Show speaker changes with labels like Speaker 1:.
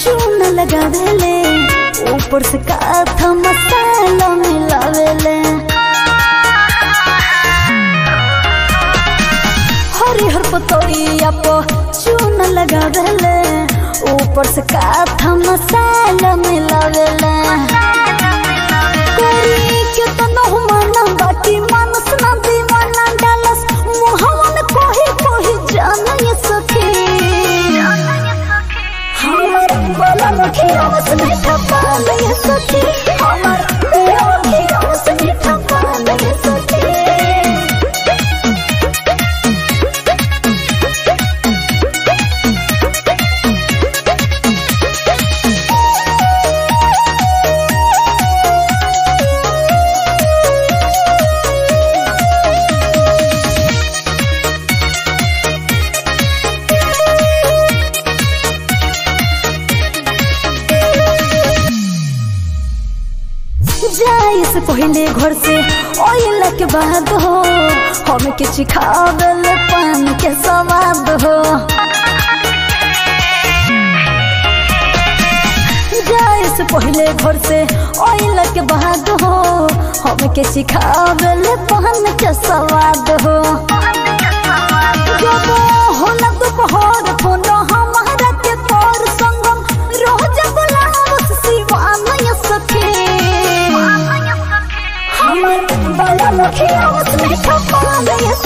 Speaker 1: चून लगावेले ऊपर से काथा मसाला मिलावेले हरिहर पतोरिया पो चून लगावेले ऊपर से काथा मसाला मिलावेले कोरी के तो न माना बाकी मानस ना दीवाना डालस मुहावन कोही कोही जाना ये सखी हमार वाला नखी आवाज में ठपा ले सखी हमार नखी आवाज में ठपा ले सखी जाए से पहले घर से ओइला के बाद हो हम के चिखावल पान के स्वाद हो जाए से पहले घर से ओइला के बाद हो हम के चिखावल पान के स्वाद हो जब होला दोपहर फोनो हमारा के पर संगम रोज बुलावस सिवान ये सखी बाला नखी आवाज में ठपा ले